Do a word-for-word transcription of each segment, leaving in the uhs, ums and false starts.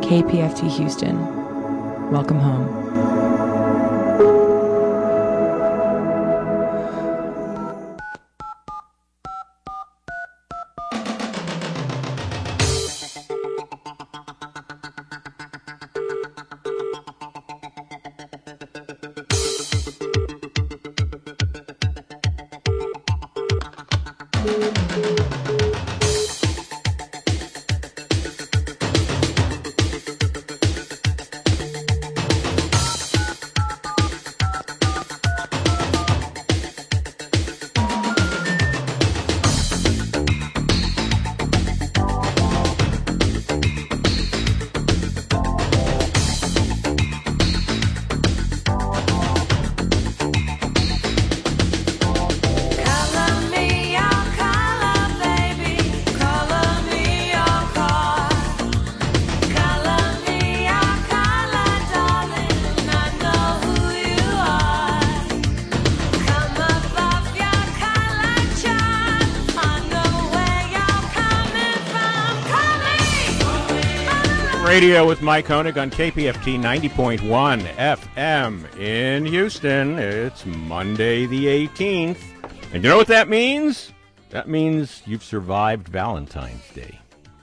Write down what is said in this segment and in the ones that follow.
K P F T Houston. Welcome home. Radio with Mike Honig on K P F T ninety point one F M in Houston. It's Monday the eighteenth. And you know what that means? That means you've survived Valentine's Day.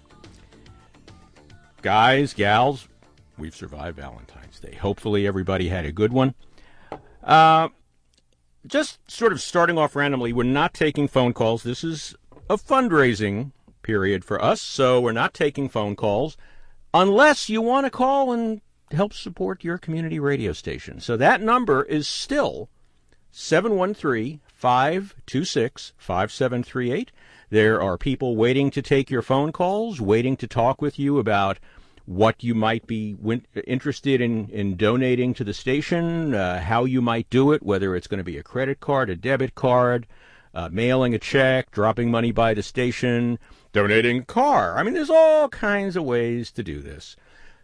Guys, gals, we've survived Valentine's Day. Hopefully everybody had a good one. Uh, just sort of starting off randomly, we're not taking phone calls. This is a fundraising period for us, so we're not taking phone calls. Unless you want to call and help support your community radio station. So that number is still seven one three, five two six, five seven three eight. There are people waiting to take your phone calls, waiting to talk with you about what you might be win- interested in, in donating to the station, uh, how you might do it, whether it's going to be a credit card, a debit card, uh, mailing a check, dropping money by the station, donating a car. I mean, there's all kinds of ways to do this.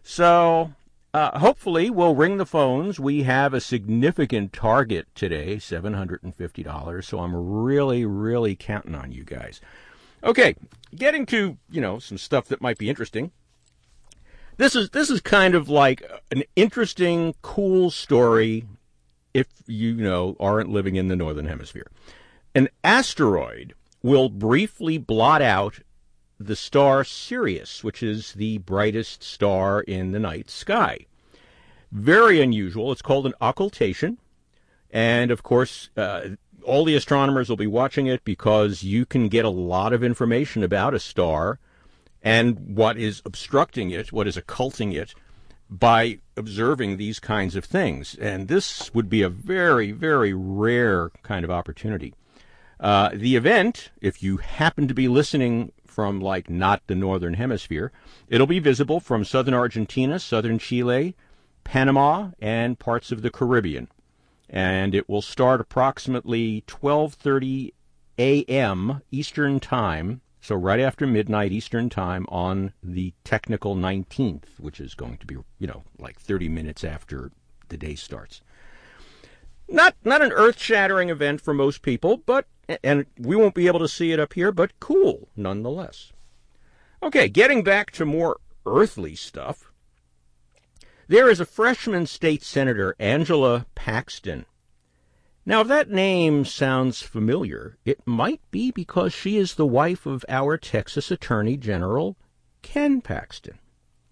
So uh, hopefully we'll ring the phones. We have a significant target today, seven hundred fifty dollars. So I'm really, really counting on you guys. Okay, getting to, you know, some stuff that might be interesting. This is this is kind of like an interesting, cool story if you, you know, aren't living in the Northern Hemisphere. An asteroid will briefly blot out the star Sirius, which is the brightest star in the night sky. Very unusual. It's called an occultation. And, of course, uh, all the astronomers will be watching it because you can get a lot of information about a star and what is obstructing it, what is occulting it, by observing these kinds of things. And this would be a very, very rare kind of opportunity. Uh, the event, if you happen to be listening from, like, not the Northern Hemisphere, it'll be visible from southern Argentina, southern Chile, Panama, and parts of the Caribbean. And it will start approximately twelve thirty a.m. Eastern Time, so right after midnight Eastern Time on the technical nineteenth, which is going to be, you know, like thirty minutes after the day starts. Not not an earth-shattering event for most people, but, and we won't be able to see it up here, but cool nonetheless. Okay, getting back to more earthly stuff. There is a freshman state senator, Angela Paxton. Now, if that name sounds familiar, it might be because she is the wife of our Texas Attorney General, Ken Paxton.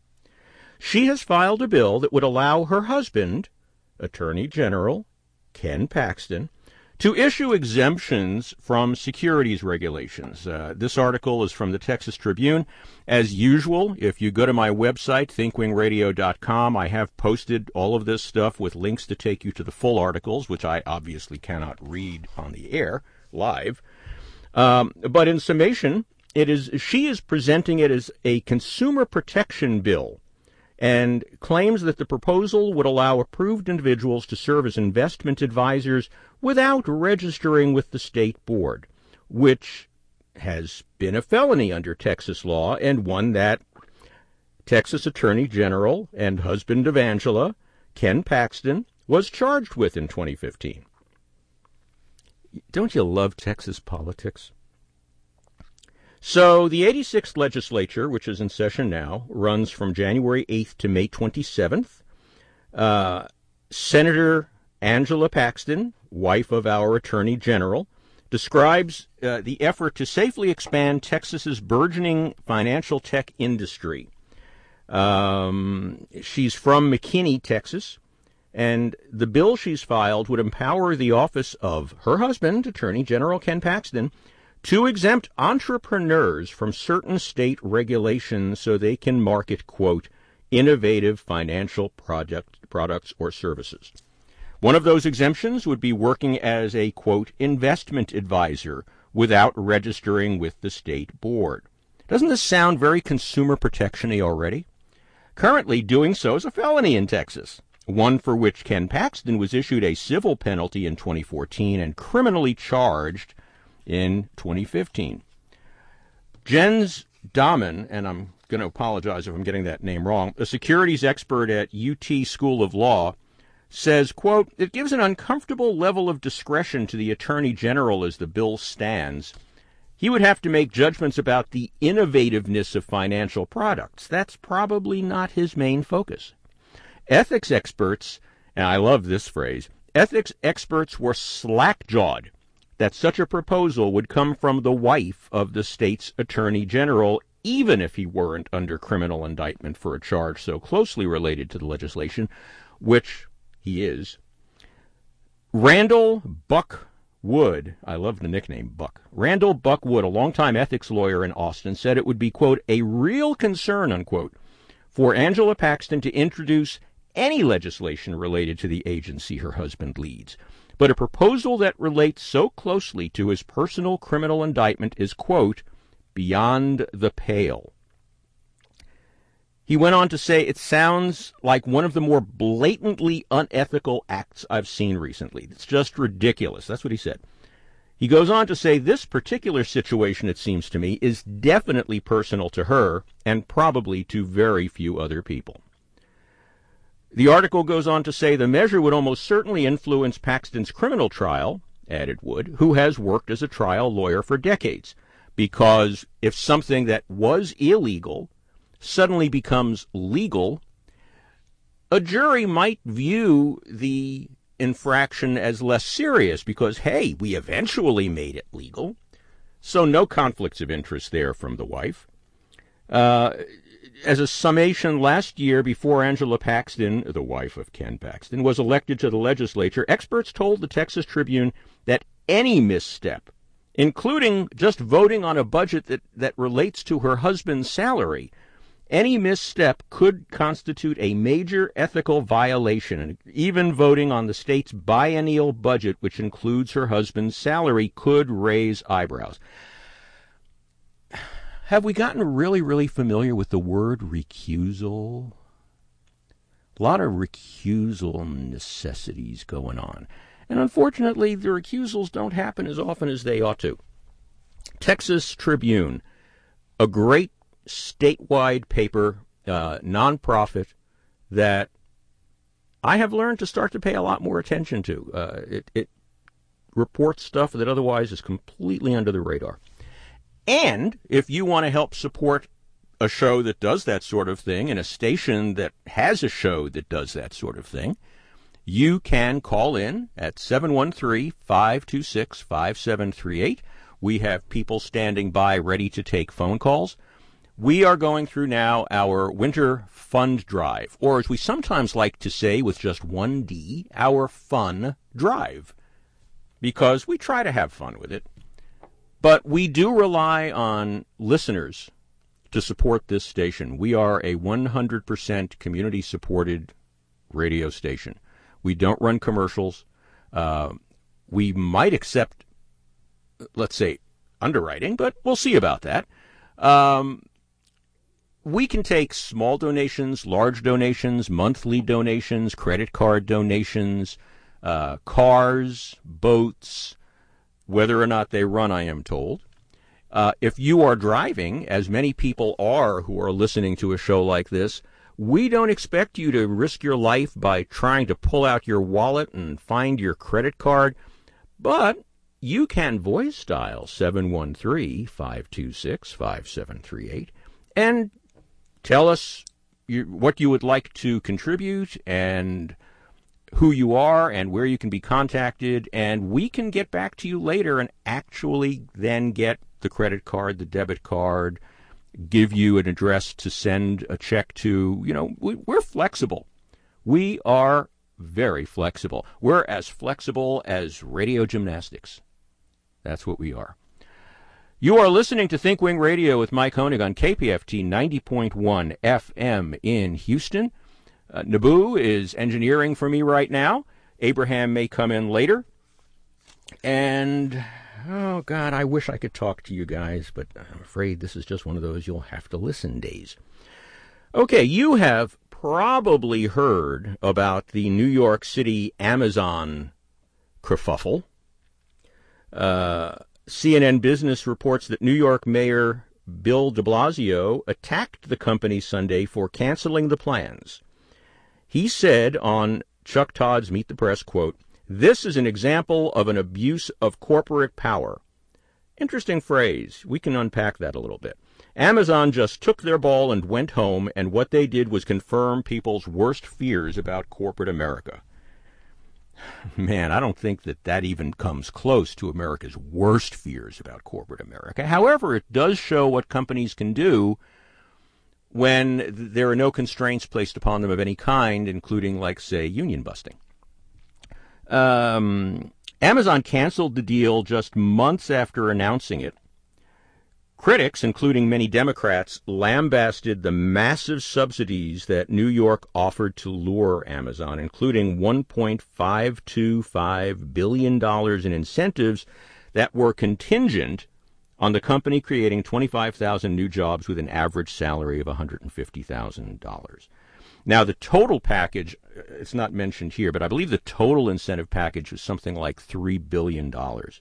She has filed a bill that would allow her husband, Attorney General Ken Paxton, to issue exemptions from securities regulations. Uh, this article is from the Texas Tribune. As usual, if you go to my website, think wing radio dot com, I have posted all of this stuff with links to take you to the full articles, which I obviously cannot read on the air live. Um, but in summation, it is she is presenting it as a consumer protection bill, and claims that the proposal would allow approved individuals to serve as investment advisors without registering with the state board, which has been a felony under Texas law, and one that Texas Attorney General and husband of Angela, Ken Paxton, was charged with in twenty fifteen. Don't you love Texas politics? So the eighty-sixth legislature, which is in session now, runs from January eighth to May twenty-seventh. Uh, Senator Angela Paxton, wife of our Attorney General, describes uh, the effort to safely expand Texas's burgeoning financial tech industry. Um, she's from McKinney, Texas, and the bill she's filed would empower the office of her husband, Attorney General Ken Paxton, to exempt entrepreneurs from certain state regulations so they can market, quote, innovative financial product, products or services. One of those exemptions would be working as a, quote, investment advisor without registering with the state board. Doesn't this sound very consumer protection-y already? Currently, doing so is a felony in Texas, one for which Ken Paxton was issued a civil penalty in twenty fourteen and criminally charged in twenty fifteen. Jens Dahman, and I'm going to apologize if I'm getting that name wrong, a securities expert at U T School of Law, says, quote, it gives an uncomfortable level of discretion to the Attorney General as the bill stands. He would have to make judgments about the innovativeness of financial products. That's probably not his main focus. Ethics experts, and I love this phrase, ethics experts were slack-jawed that such a proposal would come from the wife of the state's Attorney General, even if he weren't under criminal indictment for a charge so closely related to the legislation, which he is. Randall Buck Wood, I love the nickname Buck. Randall Buck Wood, a longtime ethics lawyer in Austin, said it would be, quote, a real concern, unquote, for Angela Paxton to introduce any legislation related to the agency her husband leads. But a proposal that relates so closely to his personal criminal indictment is, quote, beyond the pale. He went on to say, it sounds like one of the more blatantly unethical acts I've seen recently. It's just ridiculous. That's what he said. He goes on to say, this particular situation, it seems to me, is definitely personal to her and probably to very few other people. The article goes on to say the measure would almost certainly influence Paxton's criminal trial, added Wood, who has worked as a trial lawyer for decades, because if something that was illegal suddenly becomes legal, a jury might view the infraction as less serious because, hey, we eventually made it legal. So no conflicts of interest there from the wife. Uh, as a summation, last year, before Angela Paxton, the wife of Ken Paxton, was elected to the legislature, experts told the Texas Tribune that any misstep, including just voting on a budget that, that relates to her husband's salary, any misstep could constitute a major ethical violation, and even voting on the state's biennial budget, which includes her husband's salary, could raise eyebrows. Have we gotten really, really familiar with the word recusal? A lot of recusal necessities going on. And unfortunately, the recusals don't happen as often as they ought to. Texas Tribune, a great statewide paper, uh, nonprofit, that I have learned to start to pay a lot more attention to. Uh, it, it reports stuff that otherwise is completely under the radar. And if you want to help support a show that does that sort of thing and a station that has a show that does that sort of thing, you can call in at seven one three, five two six, five seven three eight. We have people standing by ready to take phone calls. We are going through now our winter fund drive, or as we sometimes like to say with just one D, our fun drive, because we try to have fun with it. But we do rely on listeners to support this station. We are a one hundred percent community-supported radio station. We don't run commercials. Uh, we might accept, let's say, underwriting, but we'll see about that. Um, we can take small donations, large donations, monthly donations, credit card donations, uh, cars, boats, whether or not they run, I am told. Uh, if you are driving, as many people are who are listening to a show like this, we don't expect you to risk your life by trying to pull out your wallet and find your credit card. But you can voice dial seven one three, five two six, five seven three eight and tell us you, what you would like to contribute and who you are and where you can be contacted, and we can get back to you later and actually then get the credit card, the debit card, give you an address to send a check to. You know, we, we're flexible. We are very flexible. We're as flexible as radio gymnastics. That's what we are. You are listening to Think Wing Radio with Mike Honig on K P F T ninety point one F M in Houston. Uh, Naboo is engineering for me right now. Abraham may come in later. And, oh, God, I wish I could talk to you guys, but I'm afraid this is just one of those you'll have to listen days. Okay, you have probably heard about the New York City Amazon kerfuffle. Uh, C N N Business reports that New York Mayor Bill de Blasio attacked the company Sunday for canceling the plans. He said on Chuck Todd's Meet the Press, quote, "This is an example of an abuse of corporate power." Interesting phrase. We can unpack that a little bit. Amazon just took their ball and went home, and what they did was confirm people's worst fears about corporate America. Man, I don't think that that even comes close to America's worst fears about corporate America. However, it does show what companies can do when there are no constraints placed upon them of any kind, including, like, say, union busting. Um, Amazon canceled the deal just months after announcing it. Critics, including many Democrats, lambasted the massive subsidies that New York offered to lure Amazon, including one point five two five billion dollars in incentives that were contingent on the company creating twenty-five thousand new jobs with an average salary of one hundred fifty thousand dollars. Now, the total package, it's not mentioned here, but I believe the total incentive package was something like three billion dollars.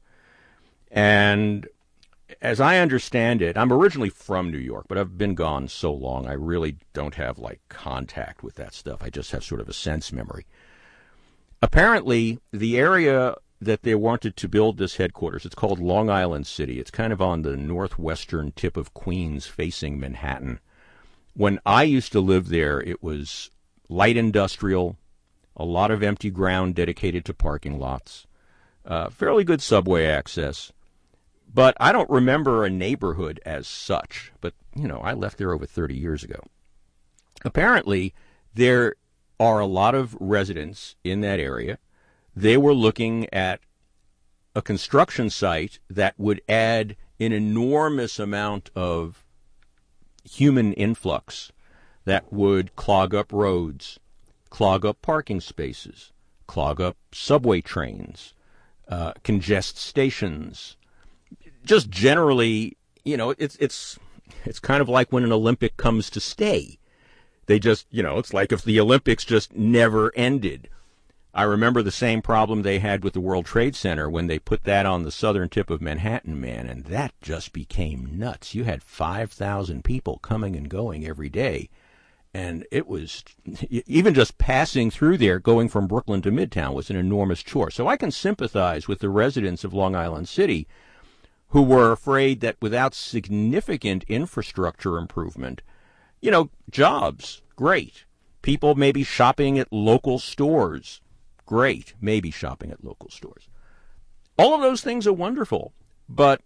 And as I understand it, I'm originally from New York, but I've been gone so long, I really don't have, like, contact with that stuff. I just have sort of a sense memory. Apparently, the area that they wanted to build this headquarters, it's called Long Island City. It's kind of on the northwestern tip of Queens, facing Manhattan. When I used to live there, it was light industrial, a lot of empty ground dedicated to parking lots, uh, fairly good subway access. But I don't remember a neighborhood as such. But, you know, I left there over thirty years ago. Apparently, there are a lot of residents in that area. They were looking at a construction site that would add an enormous amount of human influx that would clog up roads, clog up parking spaces, clog up subway trains, uh, congest stations. Just generally, you know, it's it's it's kind of like when an Olympic comes to stay. They just, you know, it's like if the Olympics just never ended. I remember the same problem they had with the World Trade Center when they put that on the southern tip of Manhattan, man, and that just became nuts. You had five thousand people coming and going every day, and it was, even just passing through there, going from Brooklyn to Midtown was an enormous chore. So I can sympathize with the residents of Long Island City who were afraid that without significant infrastructure improvement, you know, jobs, great. People maybe shopping at local stores, great. Maybe shopping at local stores. All of those things are wonderful, but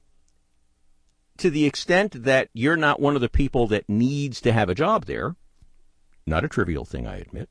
to the extent that you're not one of the people that needs to have a job there, not a trivial thing, I admit,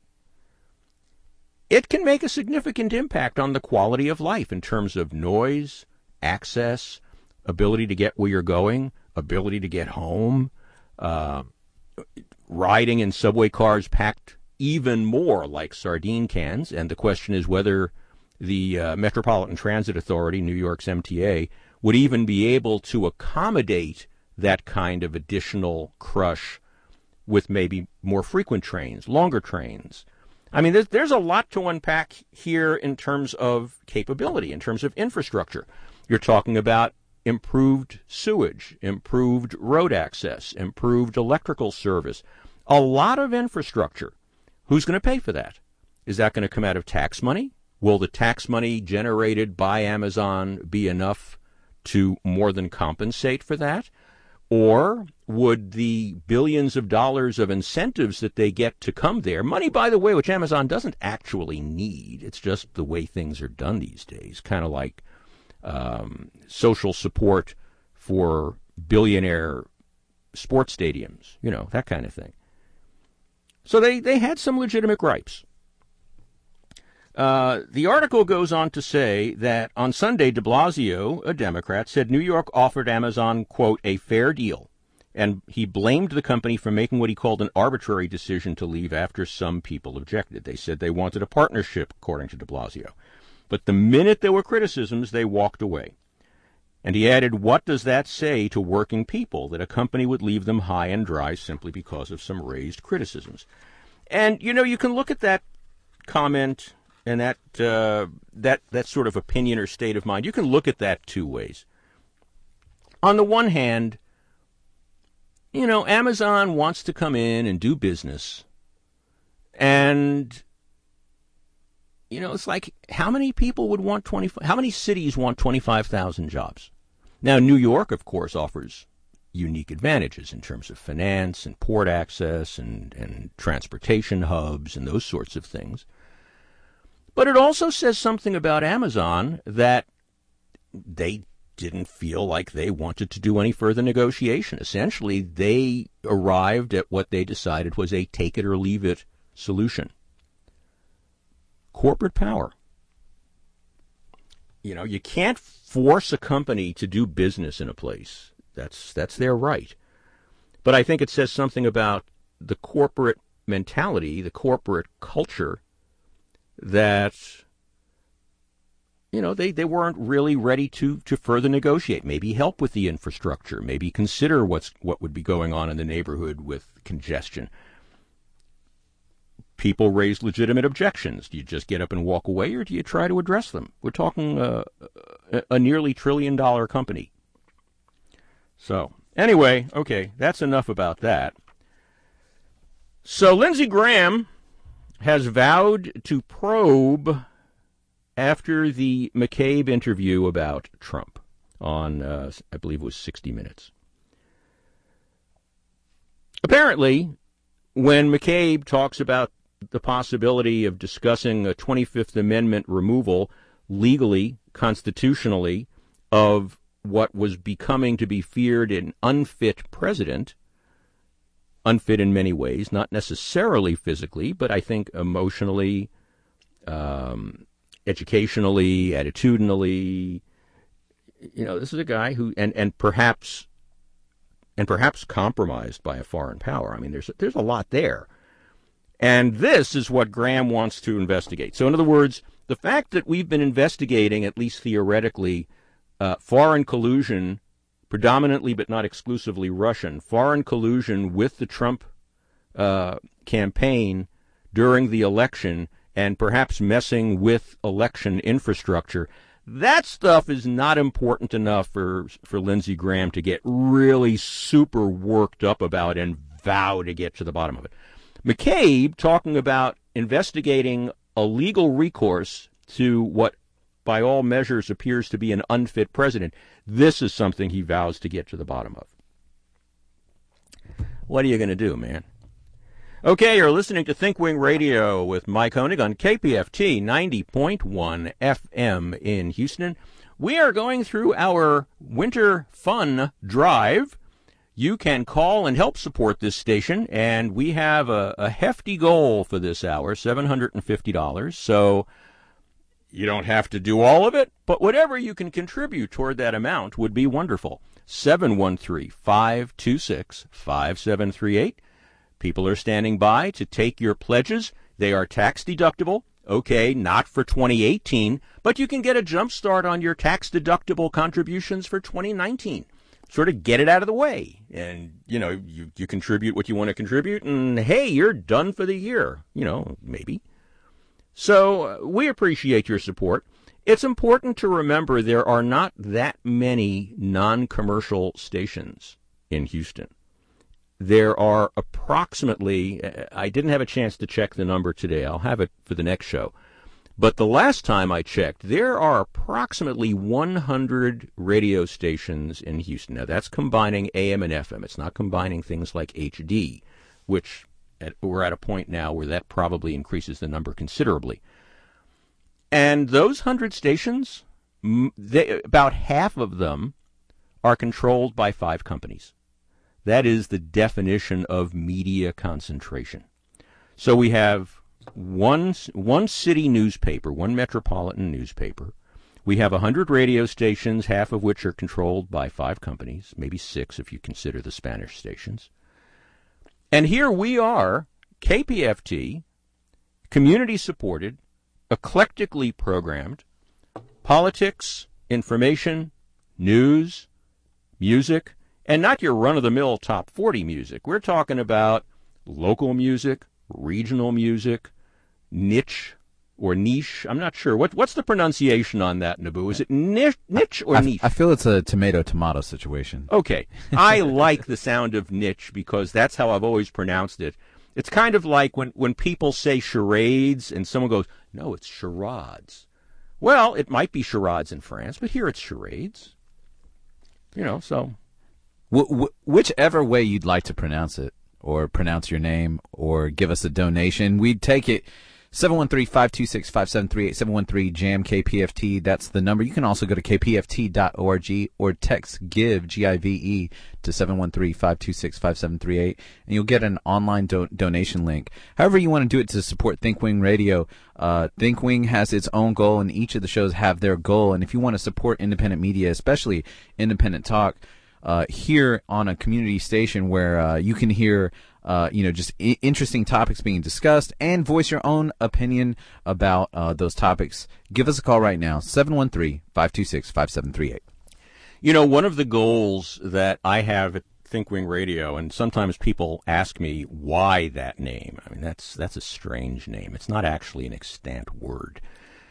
it can make a significant impact on the quality of life in terms of noise, access, ability to get where you're going, ability to get home, uh, riding in subway cars packed even more like sardine cans. And the question is whether the uh, Metropolitan Transit Authority, New York's M T A, would even be able to accommodate that kind of additional crush with maybe more frequent trains, longer trains. I mean, there's, there's a lot to unpack here in terms of capability, in terms of infrastructure. You're talking about improved sewage, improved road access, improved electrical service, a lot of infrastructure. Who's going to pay for that? Is that going to come out of tax money? Will the tax money generated by Amazon be enough to more than compensate for that? Or would the billions of dollars of incentives that they get to come there, money, by the way, which Amazon doesn't actually need, it's just the way things are done these days, kind of like um, social support for billionaire sports stadiums, you know, that kind of thing. So they, they had some legitimate gripes. Uh, the article goes on to say that on Sunday, de Blasio, a Democrat, said New York offered Amazon, quote, a fair deal, and he blamed the company for making what he called an arbitrary decision to leave after some people objected. They said they wanted a partnership, according to de Blasio. But the minute there were criticisms, they walked away. And he added, what does that say to working people, that a company would leave them high and dry simply because of some raised criticisms? And, you know, you can look at that comment and that uh, that that sort of opinion or state of mind. You can look at that two ways. On the one hand, you know, Amazon wants to come in and do business. And, you know, it's like, how many people would want twenty? How many cities want twenty-five thousand jobs? Now, New York, of course, offers unique advantages in terms of finance and port access and, and transportation hubs and those sorts of things. But it also says something about Amazon that they didn't feel like they wanted to do any further negotiation. Essentially, they arrived at what they decided was a take-it-or-leave-it solution. Corporate power. You know, you can't force a company to do business in a place. That's that's their right. But I think it says something about the corporate mentality, the corporate culture, that, you know, they, they weren't really ready to, to further negotiate, maybe help with the infrastructure, maybe consider what's what would be going on in the neighborhood with congestion. People raise legitimate objections. Do you just get up and walk away, or do you try to address them? We're talking uh, a nearly trillion-dollar company. So, anyway, okay, that's enough about that. So, Lindsey Graham has vowed to probe after the McCabe interview about Trump on, uh, I believe it was sixty minutes. Apparently, when McCabe talks about the possibility of discussing a twenty-fifth Amendment removal legally, constitutionally, of what was becoming to be feared an unfit president, unfit in many ways, not necessarily physically, but I think emotionally, um, educationally, attitudinally. You know, this is a guy who, and, and perhaps, and perhaps compromised by a foreign power. I mean, there's there's a lot there. And this is what Graham wants to investigate. So in other words, the fact that we've been investigating, at least theoretically, uh, foreign collusion, predominantly but not exclusively Russian, foreign collusion with the Trump uh, campaign during the election and perhaps messing with election infrastructure, that stuff is not important enough for, for Lindsey Graham to get really super worked up about and vow to get to the bottom of it. McCabe talking about investigating a legal recourse to what by all measures appears to be an unfit president. This is something he vows to get to the bottom of. What are you going to do, man? Okay, you're listening to Think Wing Radio with Mike Honig on K P F T ninety point one F M in Houston. We are going through our winter fun drive. You can call and help support this station, and we have a, a hefty goal for this hour, seven hundred fifty dollars. So you don't have to do all of it, but whatever you can contribute toward that amount would be wonderful. seven one three, five two six, five seven three eight. People are standing by to take your pledges. They are tax deductible. Okay, not for twenty eighteen, but you can get a jump start on your tax deductible contributions for twenty nineteen. Sort of get it out of the way. And, you know, you, you contribute what you want to contribute, and hey, you're done for the year. You know, maybe. So uh, we appreciate your support. It's important to remember there are not that many non-commercial stations in Houston. There are approximately, I didn't have a chance to check the number today. I'll have it for the next show. But the last time I checked, there are approximately one hundred radio stations in Houston. Now, that's combining A M and F M. It's not combining things like H D, which at, we're at a point now where that probably increases the number considerably. And those one hundred stations, they, about half of them are controlled by five companies. That is the definition of media concentration. So we have one one city newspaper, one metropolitan newspaper. We have one hundred radio stations, half of which are controlled by five companies, maybe six if you consider the Spanish stations. And here we are, K P F T, community-supported, eclectically programmed, politics, information, news, music, and not your run-of-the-mill top forty music. We're talking about local music, regional music, niche or niche. I'm not sure. What, what's the pronunciation on that, Naboo? Is it niche, niche or I, niche? I feel it's a tomato-tomato situation. Okay. I like the sound of niche because that's how I've always pronounced it. It's kind of like when, when people say charades and someone goes, no, it's charades. Well, it might be charades in France, but here it's charades. You know, so. Wh- wh- whichever way you'd like to pronounce it, or pronounce your name, or give us a donation, we'd take it. seven one three, five two six, five seven three eight, seven one three, jam K P F T. That's the number. You can also go to k p f t dot org or text GIVE, G I V E, to seven one three, five two six, five seven three eight, and you'll get an online do- donation link. However you want to do it to support ThinkWing Radio, uh, ThinkWing has its own goal, and each of the shows have their goal. And if you want to support independent media, especially independent talk, uh, here on a community station where uh, you can hear Uh, you know, just I- interesting topics being discussed and voice your own opinion about uh, those topics, give us a call right now, seven one three, five two six, five seven three eight. You know, one of the goals that I have at ThinkWing Radio, and sometimes people ask me why that name. I mean, that's that's a strange name. It's not actually an extant word.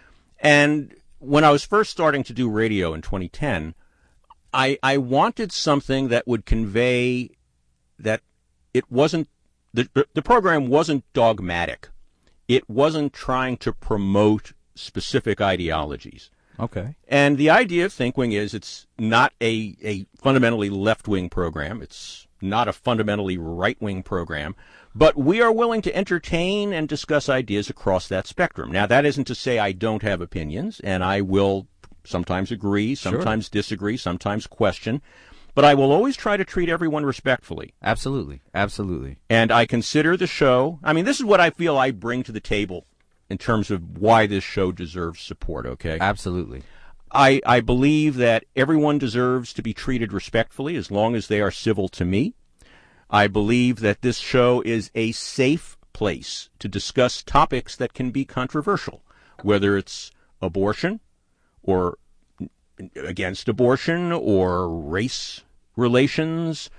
And when I was first starting to do radio in twenty ten, I, I wanted something that would convey that it wasn't, the, the program wasn't dogmatic. It wasn't trying to promote specific ideologies. Okay. And the idea of ThinkWing is it's not a, a fundamentally left-wing program. It's not a fundamentally right-wing program. But we are willing to entertain and discuss ideas across that spectrum. Now, that isn't to say I don't have opinions, and I will sometimes agree, sometimes sure. disagree, sometimes question. But I will always try to treat everyone respectfully. Absolutely. Absolutely. And I consider the show, I mean, this is what I feel I bring to the table in terms of why this show deserves support, okay? Absolutely. I, I believe that everyone deserves to be treated respectfully as long as they are civil to me. I believe that this show is a safe place to discuss topics that can be controversial, whether it's abortion or against abortion or race relations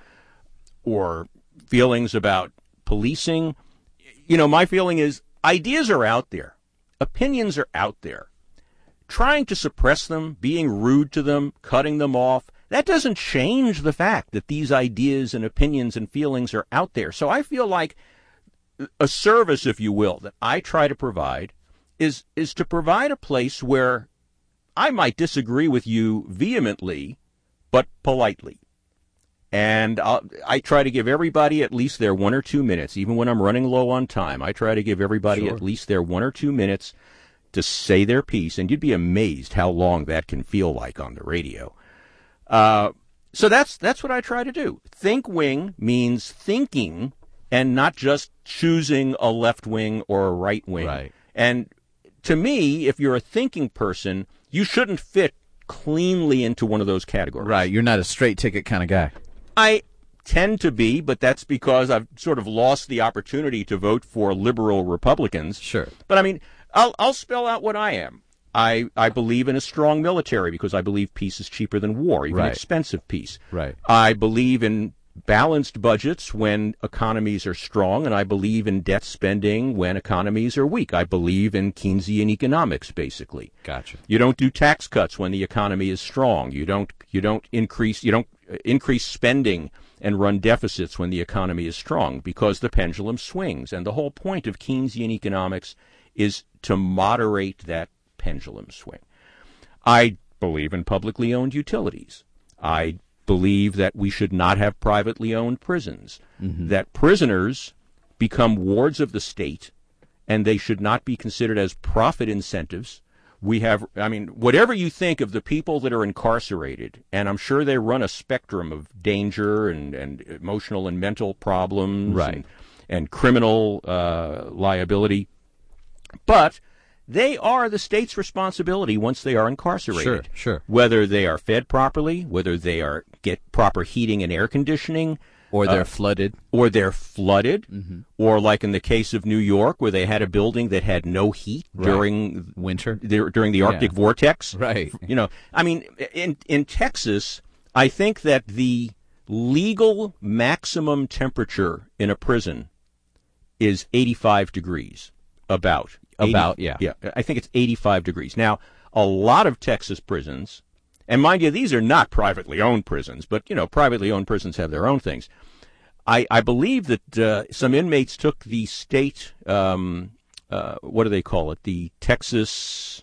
or feelings about policing. You know, my feeling is ideas are out there. Opinions are out there. Trying to suppress them, being rude to them, cutting them off, that doesn't change the fact that these ideas and opinions and feelings are out there. So I feel like a service, if you will, that I try to provide is is to provide a place where I might disagree with you vehemently, but politely. And I'll, I try to give everybody at least their one or two minutes, even when I'm running low on time. I try to give everybody sure. at least their one or two minutes to say their piece, and you'd be amazed how long that can feel like on the radio. Uh, so that's that's what I try to do. ThinkWing means thinking and not just choosing a left wing or a right wing. Right. And to me, if you're a thinking person, you shouldn't fit cleanly into one of those categories. Right. You're not a straight ticket kind of guy. I tend to be, but that's because I've sort of lost the opportunity to vote for liberal Republicans. Sure. But I mean, I'll, I'll spell out what I am. I, I believe in a strong military because I believe peace is cheaper than war, even right. expensive peace. Right. I believe in balanced budgets when economies are strong, and I believe in debt spending when economies are weak. I believe in Keynesian economics, basically. Gotcha. You don't do tax cuts when the economy is strong. You don't you don't increase you don't increase spending and run deficits when the economy is strong because the pendulum swings. And the whole point of Keynesian economics is to moderate that pendulum swing. I believe in publicly owned utilities. I believe that we should not have privately owned prisons, mm-hmm. that prisoners become wards of the state, and they should not be considered as profit incentives. We have, I mean, whatever you think of the people that are incarcerated, and I'm sure they run a spectrum of danger and, and emotional and mental problems right. and, and criminal uh, liability, but they are the state's responsibility once they are incarcerated. Sure, sure. Whether they are fed properly, whether they are get proper heating and air conditioning, or they're uh, flooded, or they're flooded, mm-hmm. or like in the case of New York, where they had a building that had no heat right. during winter, the, during the Arctic yeah. vortex. Right. You know, I mean, in in Texas, I think that the legal maximum temperature in a prison is eighty-five degrees. About. About, eighty, yeah. Yeah, I think it's eighty-five degrees. Now, a lot of Texas prisons, and mind you, these are not privately owned prisons, but, you know, privately owned prisons have their own things. I, I believe that uh, some inmates took the state, um, uh, what do they call it? The Texas,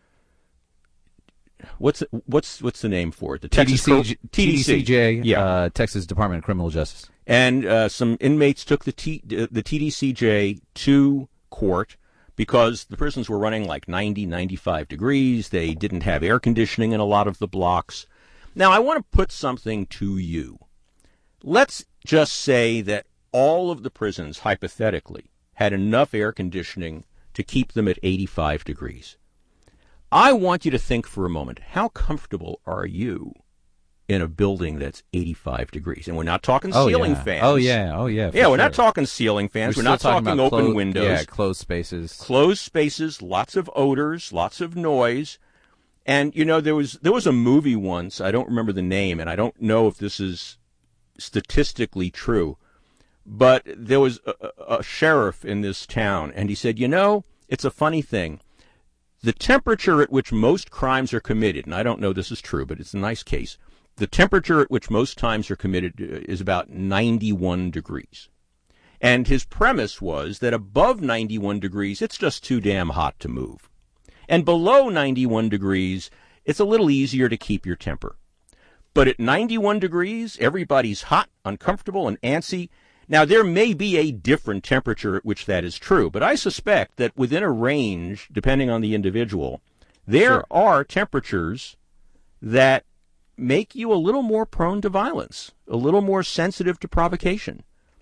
what's what's what's the name for it? The Texas T D C, T D C. T D C J, yeah. uh, Texas Department of Criminal Justice. And uh, some inmates took the T, the T D C J to court because the prisons were running like ninety, ninety-five degrees. They didn't have air conditioning in a lot of the blocks. Now, I want to put something to you. Let's just say that all of the prisons, hypothetically, had enough air conditioning to keep them at eighty-five degrees. I want you to think for a moment, how comfortable are you in a building that's eighty-five degrees? And we're not talking oh, ceiling yeah. fans. Oh, yeah. Oh, yeah. Yeah, we're sure. not talking ceiling fans. We're, we're not talking, talking about open clo- windows. Yeah, closed spaces. Closed spaces, lots of odors, lots of noise. And, you know, there was there was a movie once, I don't remember the name, and I don't know if this is statistically true, but there was a, a, a sheriff in this town, and he said, you know, it's a funny thing. The temperature at which most crimes are committed, and I don't know this is true, but it's a nice case, the temperature at which most crimes are committed is about ninety-one degrees. And his premise was that above ninety-one degrees, it's just too damn hot to move. And below ninety-one degrees, it's a little easier to keep your temper. But at ninety-one degrees, everybody's hot, uncomfortable, and antsy. Now, there may be a different temperature at which that is true, but I suspect that within a range, depending on the individual, there Sure. are temperatures that make you a little more prone to violence, a little more sensitive to provocation.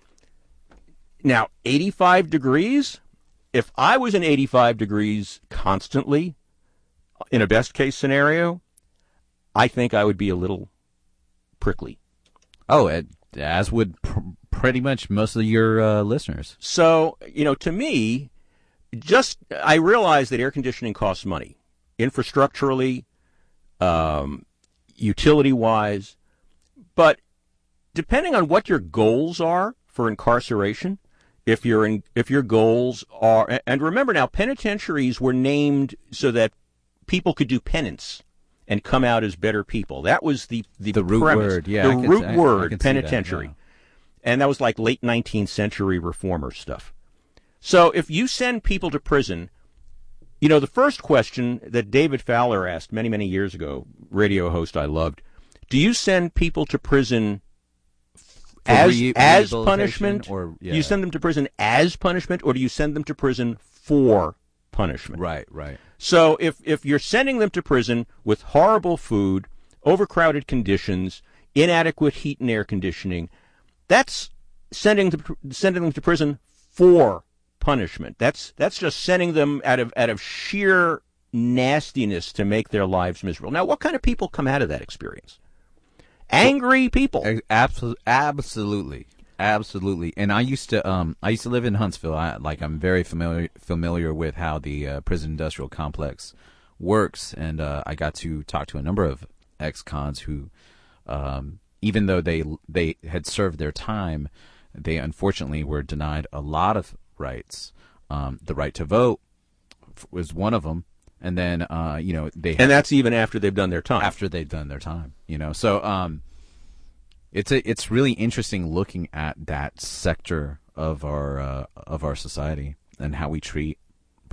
Now, eighty-five degrees, if I was in eighty-five degrees constantly, in a best-case scenario, I think I would be a little prickly. Oh, it, as would pr- pretty much most of your uh, listeners. So, you know, to me, just I realize that air conditioning costs money, infrastructurally, um, utility-wise, but depending on what your goals are for incarceration, if you're in, if your goals are, and remember now, penitentiaries were named so that people could do penance and come out as better people. That was the the, The root premise. word, yeah, the I could- root I- I word, could see that, penitentiary. yeah. And that was like late nineteenth century reformer stuff. So if you send people to prison, you know, the first question that David Fowler asked many, many years ago, radio host I loved, do you send people to prison as re- as rehabilitation punishment? or- yeah. Do you send them to prison as punishment, or do you send them to prison for punishment? Right, right. So if, if you're sending them to prison with horrible food, overcrowded conditions, inadequate heat and air conditioning, that's sending to, sending them to prison for punishment. That's that's just sending them out of out of sheer nastiness to make their lives miserable. Now, what kind of people come out of that experience? Angry people. Absolutely, absolutely, absolutely. And I used to, um, I used to live in Huntsville. I, like, I'm very familiar familiar with how the uh, prison industrial complex works, and uh, I got to talk to a number of ex-cons who, um, even though they they had served their time, they unfortunately were denied a lot of rights. Um, the right to vote was one of them. And then, uh, you know, they and that's even after they've done their time. after they've done their time, you know. So, um, it's a, it's really interesting looking at that sector of our uh, of our society and how we treat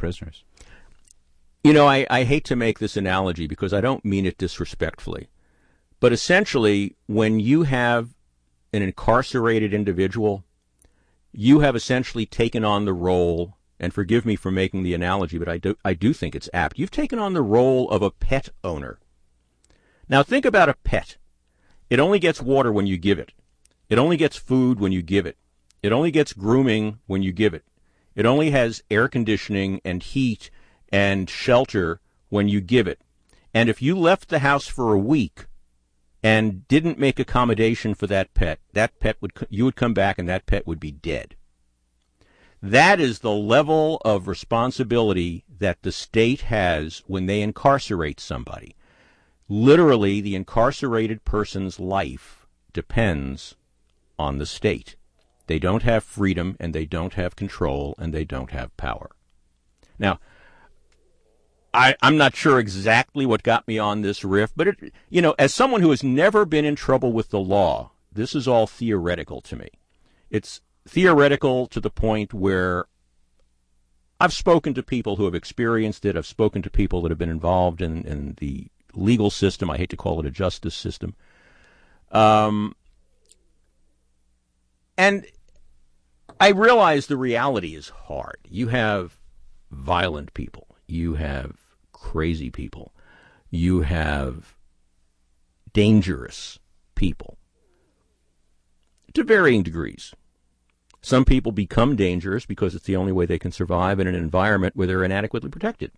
prisoners. You know, I, I hate to make this analogy because I don't mean it disrespectfully. But essentially, when you have an incarcerated individual, you have essentially taken on the role, and forgive me for making the analogy, but I do, I do think it's apt. You've taken on the role of a pet owner. Now think about a pet. It only gets water when you give it. It only gets food when you give it. It only gets grooming when you give it. It only has air conditioning and heat and shelter when you give it. And if you left the house for a week and didn't make accommodation for that pet, that pet would, you would come back and that pet would be dead. That is the level of responsibility that the state has when they incarcerate somebody. Literally, the incarcerated person's life depends on the state. They don't have freedom, and they don't have control, and they don't have power. Now, I, I'm not sure exactly what got me on this riff, but, it, you know, as someone who has never been in trouble with the law, this is all theoretical to me. It's theoretical to the point where I've spoken to people who have experienced it. I've spoken to people that have been involved in, in the legal system. I hate to call it a justice system. Um, and I realize the reality is hard. You have violent people. You have crazy people. You have dangerous people to varying degrees. Some people become dangerous because it's the only way they can survive in an environment where they're inadequately protected.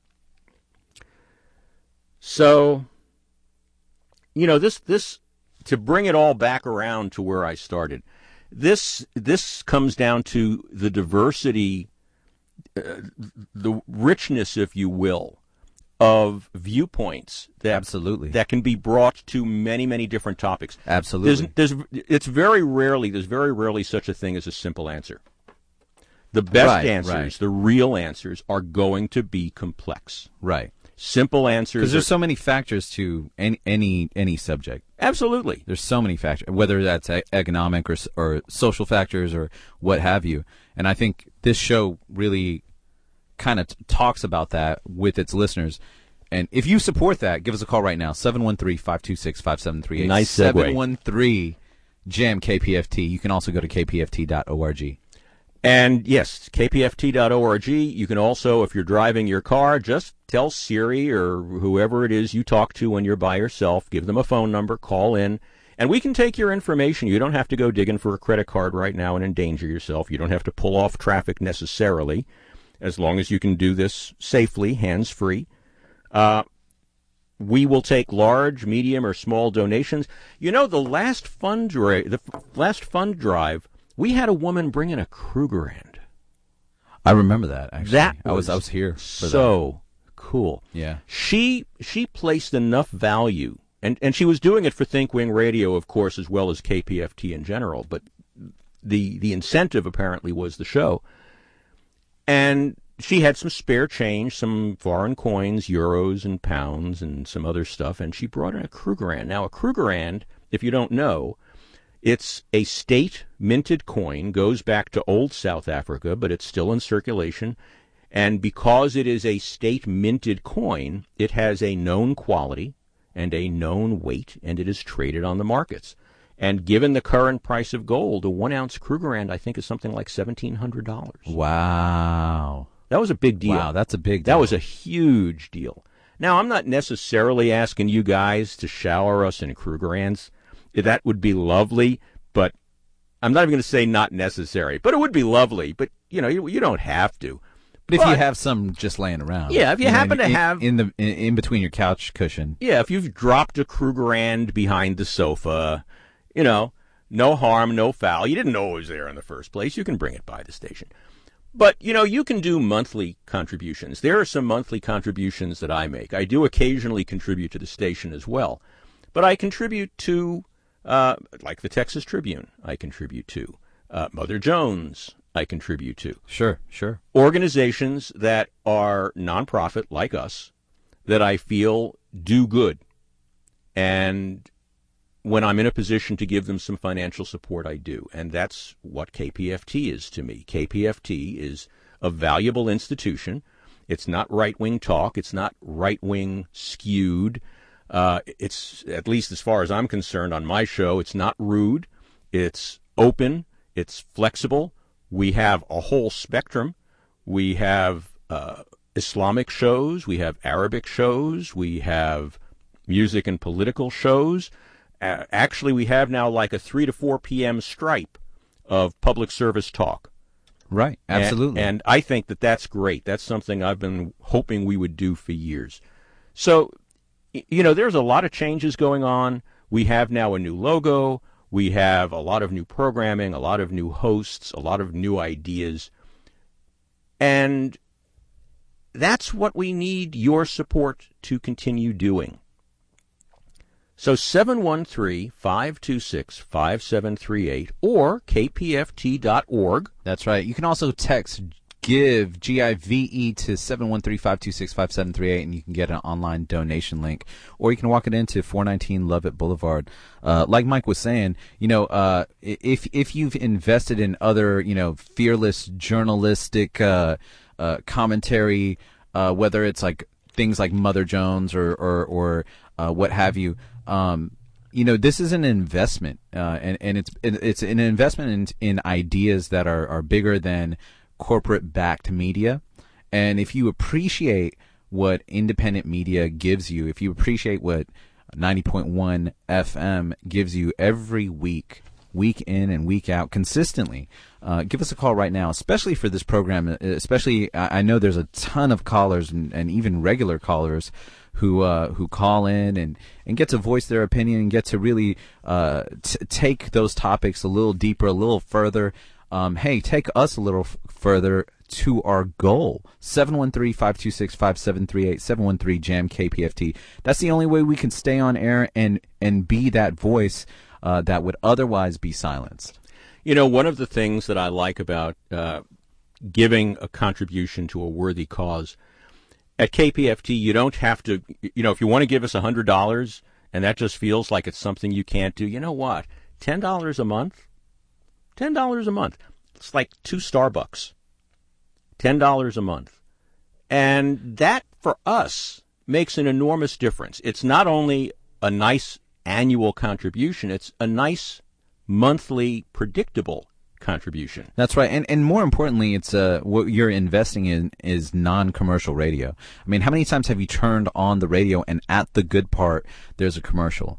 So, you know, this, this, to bring it all back around to where I started, this, this comes down to the diversity, uh, the richness, if you will, of viewpoints that Absolutely. that can be brought to many, many different topics. Absolutely. There's, there's, it's very rarely, there's very rarely such a thing as a simple answer. The best Right, answers, right. the real answers, are going to be complex. Right. Simple answers. Because there's are- so many factors to any any any subject. Absolutely. There's so many factors, whether that's e- economic or s- or social factors or what have you. And I think this show really kind of t- talks about that with its listeners. And if you support that, give us a call right now, seven one three, five two six, five seven three eight. Nice segue. seven one three, jam K P F T. You can also go to k p f t dot org. And yes, k p f t dot org. You can also, if you're driving your car, just tell Siri or whoever it is you talk to when you're by yourself, give them a phone number, call in, and we can take your information. You don't have to go digging for a credit card right now and endanger yourself. You don't have to pull off traffic necessarily, as long as you can do this safely, hands-free. Uh, we will take large, medium, or small donations. You know, the last fund drive, the f- last fund drive, we had a woman bring in a Krugerrand. I remember that, actually. That I was was I was here for so cool. that. Yeah. She she placed enough value, and, and she was doing it for ThinkWing Radio, of course, as well as K P F T in general. But the the incentive apparently was the show, and she had some spare change, some foreign coins, euros and pounds, and some other stuff, and she brought in a Krugerrand. Now, a Krugerrand, if you don't know, it's a state-minted coin, goes back to old South Africa, but it's still in circulation. And because it is a state-minted coin, it has a known quality and a known weight, and it is traded on the markets. And given the current price of gold, a one-ounce Krugerrand, I think, is something like seventeen hundred dollars. Wow. That was a big deal. Wow, that's a big deal. That was a huge deal. Now, I'm not necessarily asking you guys to shower us in Krugerrands. That would be lovely, but I'm not even going to say not necessary. But it would be lovely, but, you know, you, you don't have to. But if you But- have some just laying around. Yeah, if you know, happen in- to in- have- in the in, in between your couch cushion. Yeah, if you've dropped a Krugerrand behind the sofa, you know, no harm, no foul. You didn't know it was there in the first place. You can bring it by the station. But, you know, you can do monthly contributions. There are some monthly contributions that I make. I do occasionally contribute to the station as well. But I contribute to, uh, like the Texas Tribune, I contribute to. Uh, Mother Jones, I contribute to. Sure, sure. Organizations that are nonprofit, like us, that I feel do good. And when I'm in a position to give them some financial support, I do. And that's what K P F T is to me. K P F T is a valuable institution It's not right-wing talk. It's not right-wing skewed. Uh, it's, at least as far as I'm concerned on my show, it's not rude. It's open. It's flexible. We have a whole spectrum. We have uh, Islamic shows. We have Arabic shows. We have music and political shows. Uh, actually, we have now like a three to four p.m. stripe of public service talk. Right, absolutely. And, and I think that that's great. That's something I've been hoping we would do for years. So, you know, there's a lot of changes going on. We have now a new logo. We have a lot of new programming, a lot of new hosts, a lot of new ideas. And that's what we need your support to continue doing. So seven one three, five two six, five seven three eight or K P F T dot org. That's right. You can also text GIVE, G I V E, to seven one three, five two six, five seven three eight, and you can get an online donation link. Or you can walk it into four nineteen Lovett Boulevard. Uh, like Mike was saying, you know, uh, if if you've invested in other, you know, fearless journalistic uh, uh, commentary, uh, whether it's like things like Mother Jones or, or, or uh, what have you, Um, you know, this is an investment, uh, and, and it's it's an investment in, in ideas that are, are bigger than corporate-backed media. And if you appreciate what independent media gives you, if you appreciate what ninety point one F M gives you every week, week in and week out, consistently, uh, give us a call right now, especially for this program. Especially, I know there's a ton of callers and, and even regular callers who uh, who call in and, and get to voice their opinion and get to really uh, t- take those topics a little deeper, a little further. Um, hey, take us a little f- further to our goal. seven one three, five two six, five seven three eight, seven one three, J A M K P F T. That's the only way we can stay on air and, and be that voice uh, that would otherwise be silenced. You know, one of the things that I like about uh, giving a contribution to a worthy cause, at K P F T, you don't have to, you know, if you want to give us one hundred dollars and that just feels like it's something you can't do, you know what? ten dollars a month? ten dollars a month. It's like two Starbucks. ten dollars a month. And that, for us, makes an enormous difference. It's not only a nice annual contribution, it's a nice monthly predictable contribution. That's right. And and more importantly, it's uh what you're investing in is non-commercial radio. I mean, how many times have you turned on the radio and at the good part there's a commercial?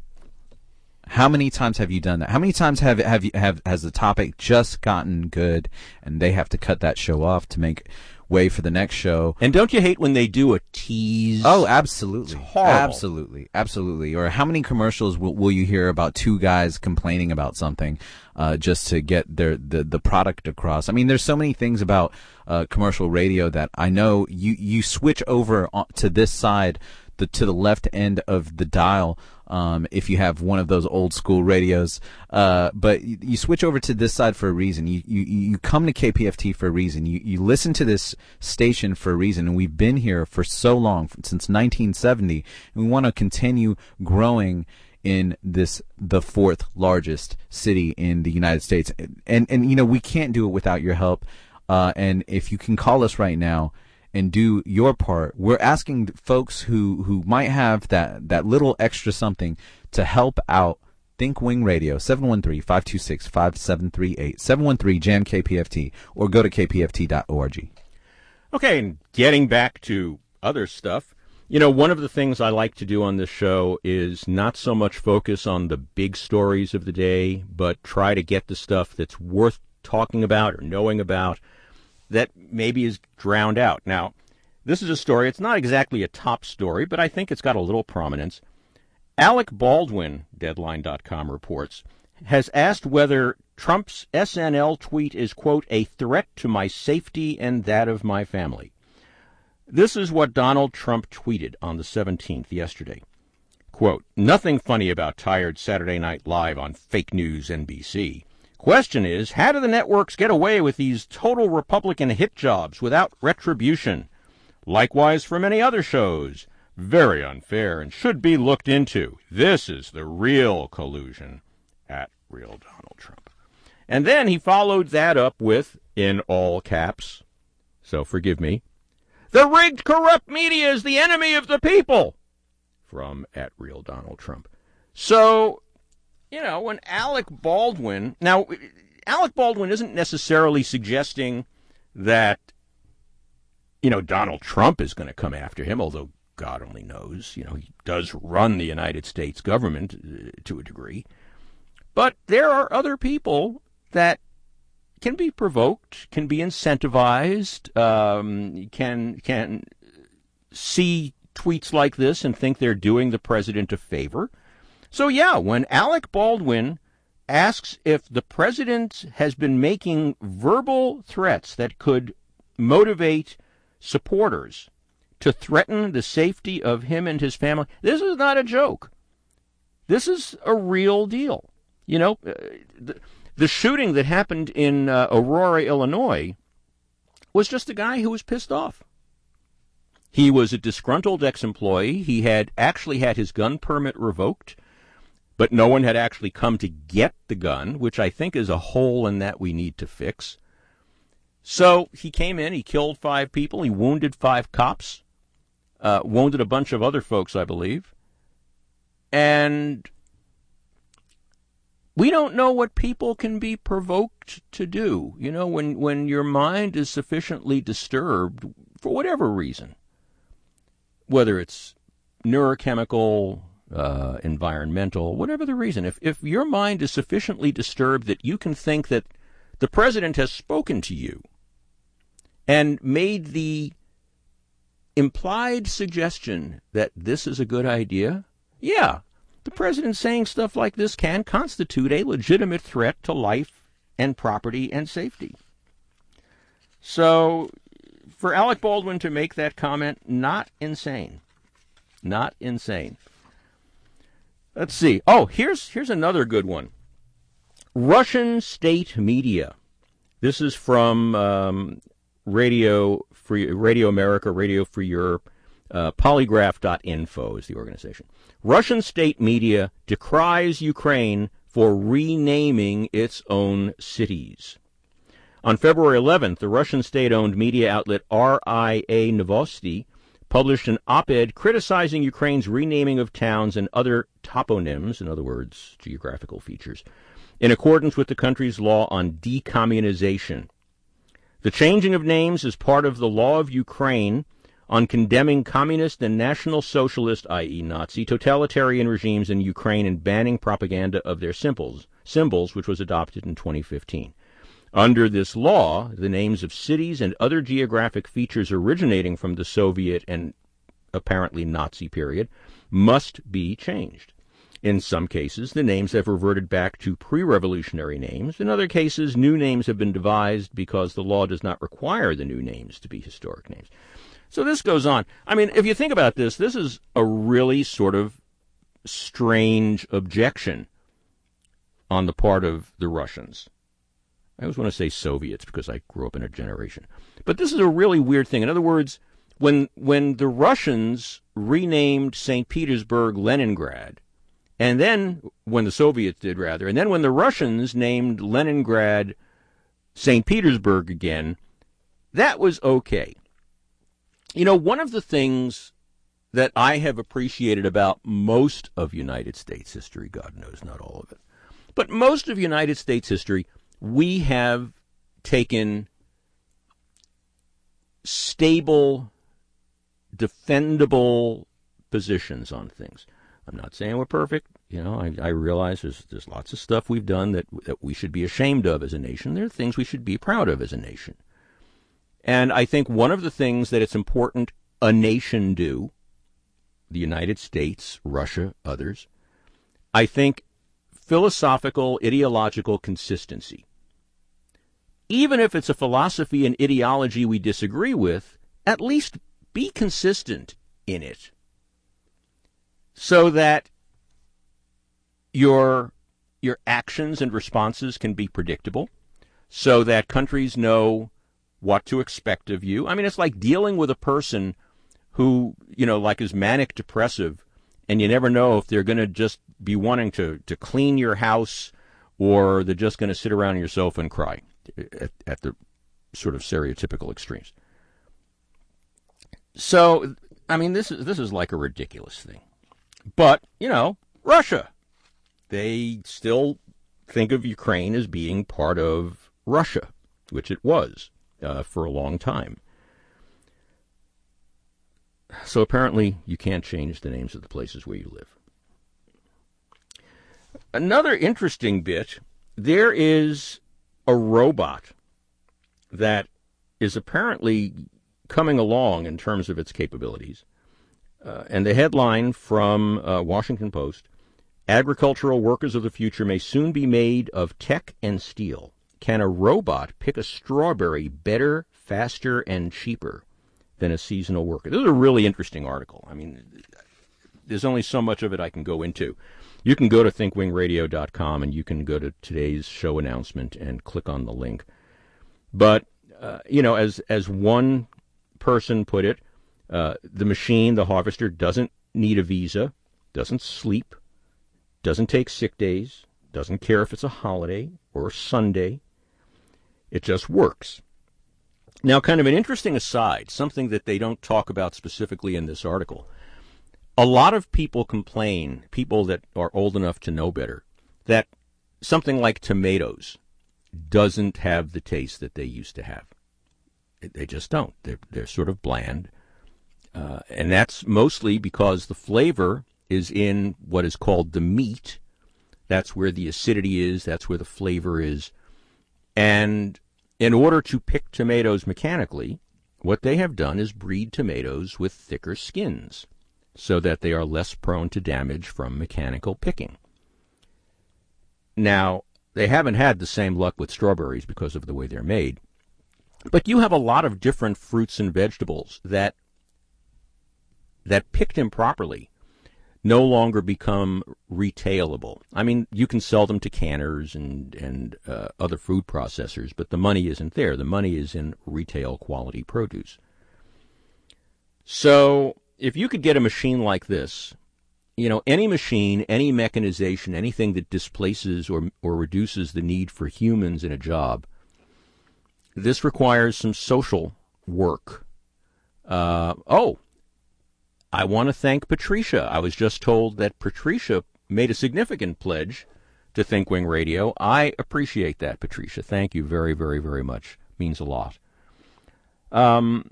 How many times have you done that? How many times have have you have has the topic just gotten good and they have to cut that show off to make way for the next show? And don't you hate when they do a tease? Oh, absolutely. It's horrible. Absolutely. Absolutely. Or how many commercials will, will you hear about two guys complaining about something uh, just to get their the, the product across? I mean, there's so many things about uh, commercial radio that I know you, you switch over to this side, the to the left end of the dial, Um, if you have one of those old school radios, uh, but you, you switch over to this side for a reason. You, you, you come to K P F T for a reason. You, you listen to this station for a reason, and we've been here for so long, since nineteen seventy, and we want to continue growing in this, the fourth largest city in the United States. And, and, you know, we can't do it without your help. Uh, and if you can call us right now and do your part, we're asking folks who, who might have that, that little extra something to help out Think Wing Radio, seven one three, five two six, five seven three eight, seven one three, J A M K P F T, or go to K P F T dot org. Okay, and getting back to other stuff, you know, one of the things I like to do on this show is not so much focus on the big stories of the day, but try to get the stuff that's worth talking about or knowing about that maybe is drowned out. Now, this is a story. It's not exactly a top story, but I think it's got a little prominence. Alec Baldwin, Deadline dot com reports, has asked whether Trump's S N L tweet is, quote, a threat to my safety and that of my family. This is what Donald Trump tweeted on the seventeenth, yesterday. Quote, nothing funny about tired Saturday Night Live on fake news N B C. Question is, how do the networks get away with these total Republican hit jobs without retribution? Likewise for many other shows. Very unfair and should be looked into. This is the real collusion. At Real Donald Trump. And then he followed that up with, in all caps, so forgive me, The rigged, corrupt media is the enemy of the people, from at Real Donald Trump. So, you know, when Alec Baldwin, now, Alec Baldwin isn't necessarily suggesting that, you know, Donald Trump is going to come after him, although God only knows, you know, he does run the United States government uh, to a degree. But there are other people that can be provoked, can be incentivized, um, can can see tweets like this and think they're doing the president a favor. So, yeah, when Alec Baldwin asks if the president has been making verbal threats that could motivate supporters to threaten the safety of him and his family, this is not a joke. This is a real deal. You know, uh, the, the shooting that happened in uh, Aurora, Illinois, was just a guy who was pissed off. He was a disgruntled ex-employee. He had actually had his gun permit revoked, but no one had actually come to get the gun, which I think is a hole in that we need to fix. So he came in, he killed five people, he wounded five cops, uh, wounded a bunch of other folks, I believe. And we don't know what people can be provoked to do. You know, when, when your mind is sufficiently disturbed, for whatever reason, whether it's neurochemical, uh, environmental, whatever the reason, if, if your mind is sufficiently disturbed that you can think that the president has spoken to you and made the implied suggestion that this is a good idea, yeah, the president saying stuff like this can constitute a legitimate threat to life and property and safety. So, for Alec Baldwin to make that comment, not insane. Not insane. Let's see. Oh, here's here's another good one. Russian state media. This is from um, Radio Free, Radio America, Radio Free Europe. Uh, polygraph dot info is the organization. Russian state media decries Ukraine for renaming its own cities. On February eleventh, the Russian state-owned media outlet R I A Novosti published an op-ed criticizing Ukraine's renaming of towns and other toponyms, in other words, geographical features, in accordance with the country's law on decommunization. The changing of names is part of the law of Ukraine on condemning communist and national socialist, that is. Nazi, totalitarian regimes in Ukraine and banning propaganda of their symbols, symbols, which was adopted in twenty fifteen. Under this law, the names of cities and other geographic features originating from the Soviet and apparently Nazi period must be changed. In some cases, the names have reverted back to pre-revolutionary names. In other cases, new names have been devised because the law does not require the new names to be historic names. So this goes on. I mean, if you think about this, this is a really sort of strange objection on the part of the Russians. I always want to say Soviets because I grew up in a generation. But this is a really weird thing. In other words, when when the Russians renamed Saint Petersburg Leningrad, and then when the Soviets did, rather, and then when the Russians named Leningrad Saint Petersburg again, that was okay. You know, one of the things that I have appreciated about most of United States history, God knows not all of it, but most of United States history, we have taken stable, defendable positions on things. I'm not saying we're perfect. You know, I, I realize there's there's lots of stuff we've done that that we should be ashamed of as a nation. There are things we should be proud of as a nation. And I think one of the things that it's important a nation do, the United States, Russia, others, I think philosophical, ideological consistency. Even if it's a philosophy and ideology we disagree with, at least be consistent in it so that your your actions and responses can be predictable, so that countries know what to expect of you. I mean, it's like dealing with a person who, you know, like is manic depressive, and you never know if they're going to just be wanting to, to clean your house or they're just going to sit around on your sofa and cry at, at the sort of stereotypical extremes. So, I mean, this is this is like a ridiculous thing. But, you know, Russia, they still think of Ukraine as being part of Russia, which it was uh, for a long time. So apparently you can't change the names of the places where you live. Another interesting bit, there is a robot that is apparently coming along in terms of its capabilities. Uh, and the headline from uh, Washington Post, agricultural workers of the future may soon be made of tech and steel. Can a robot pick a strawberry better, faster, and cheaper than a seasonal worker? This is a really interesting article. I mean, there's only so much of it I can go into. You can go to think wing radio dot com and you can go to today's show announcement and click on the link. But, uh, you know, as as one person put it, uh, the machine, the harvester, doesn't need a visa, doesn't sleep, doesn't take sick days, doesn't care if it's a holiday or a Sunday. It just works. Now, kind of an interesting aside, something that they don't talk about specifically in this article. A lot of people complain, people that are old enough to know better, that something like tomatoes doesn't have the taste that they used to have. They just don't. They're, they're sort of bland. Uh, and that's mostly because the flavor is in what is called the meat. That's where the acidity is. That's where the flavor is. And in order to pick tomatoes mechanically, what they have done is breed tomatoes with thicker skins so that they are less prone to damage from mechanical picking. Now, they haven't had the same luck with strawberries because of the way they're made, but you have a lot of different fruits and vegetables that that picked improperly no longer become retailable. I mean, you can sell them to canners and, and uh, other food processors, but the money isn't there. The money is in retail quality produce. So if you could get a machine like this, you know, any machine, any mechanization, anything that displaces or, or reduces the need for humans in a job, this requires some social work. Uh, oh, I want to thank Patricia. I was just told that Patricia made a significant pledge to Think Wing Radio. I appreciate that, Patricia. Thank you very, very, very much. Means a lot. Um,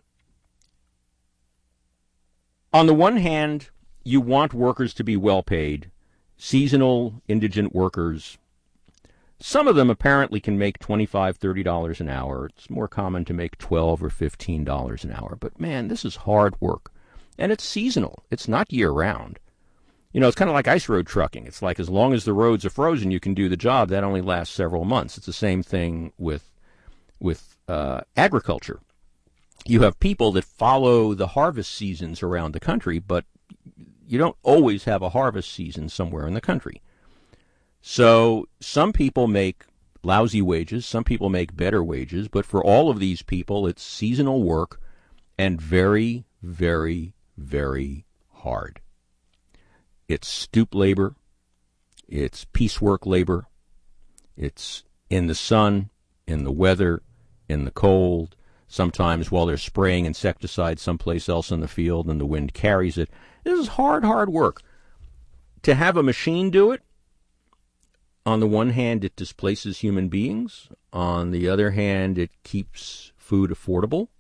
on the one hand, you want workers to be well paid. Seasonal indigent workers, some of them apparently can make twenty-five dollars, thirty dollars an hour. It's more common to make twelve dollars or fifteen dollars an hour. But, man, this is hard work. And it's seasonal. It's not year-round. You know, it's kind of like ice road trucking. It's like as long as the roads are frozen, you can do the job. That only lasts several months. It's the same thing with with uh, agriculture. You have people that follow the harvest seasons around the country, but you don't always have a harvest season somewhere in the country. So some people make lousy wages. Some people make better wages. But for all of these people, it's seasonal work and very, very very hard. It's stoop labor. It's piecework labor. It's in the sun, in the weather, in the cold, sometimes while they're spraying insecticide someplace else in the field and the wind carries it. This is hard, hard work. To have a machine do it, on the one hand, it displaces human beings. On the other hand, it keeps food affordable.